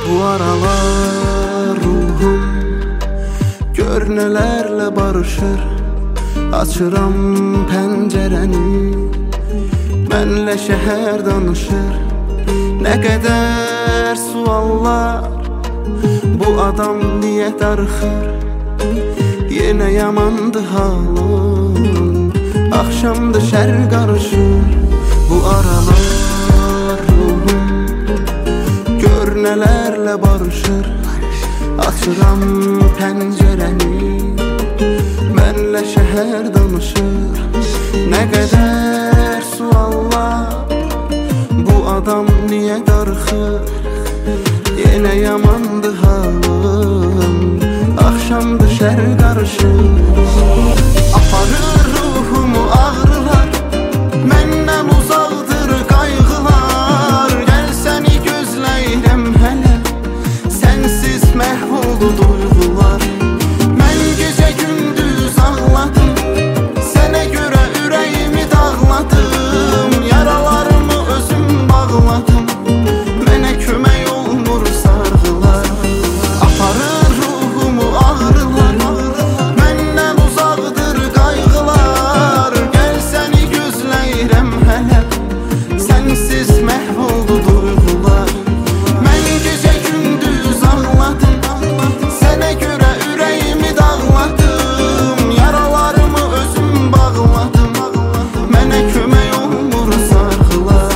Bu aralar ruhum gör nelerle barışır. Açıram pəncərəni, mənlə şəhər danışır. Nə qədər suallar, bu adam niyə darıxır? Yenə yamandı halım, axşamdı şər qarışır. Bu aralar ruhum gör nələrlə barışır. Açıram pəncərəni, mənlə şəhər danışır. Nə qədər suallar, bu adam niyə darıxır? Yenə yamandı halım, axşamdı şər qarışır. Aparır ruhumu ağrılar, məndən uzaqdır qayğılar. Gəl səni gözləyirəm hələ, sənsiz məhv oldu duyğular. Mən gecə gündüz ağladım, sənə görə ürəyimi dağladım. Yaralarımı özüm bağladım, mənə kömək olmur sarğılar. Aparır ruhumu ağrılar, məndən uzaqdır qayğılar. Gəl səni gözləyirəm hələ, sənsiz məhv oldu duyğular. Mən gecə gündüz ağladım, sənə görə ürəyimi dağladım. Yaralarımı özüm bağladım, mənə kömək olmur sarğılar.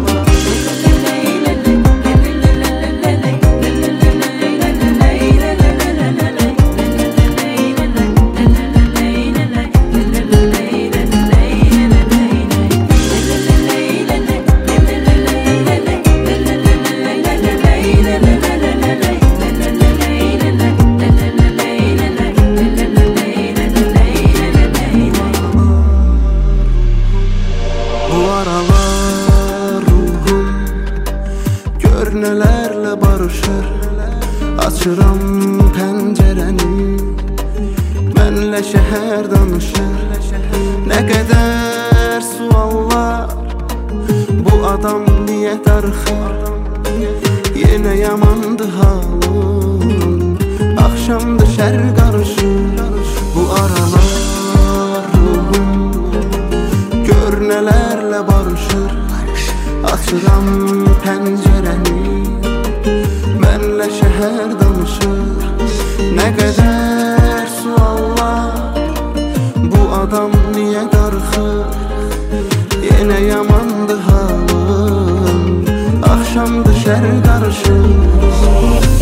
Bu aralar ruhum gör nələrlə barışır. Açıram pəncərəni, mənlə şəhər danışır. Nə qədər suallar, bu adam niyə darıxır? Yenə yamandı halım, axşamdı şər qarışır. Bu aralar ruhum gör nələrlə barışır. Açıram pəncərəni, mənlə şəhər danışır. Nə qədər suallar, bu adam niyə darıxır? Yenə yamandı halım, axşamdı şər qarışır.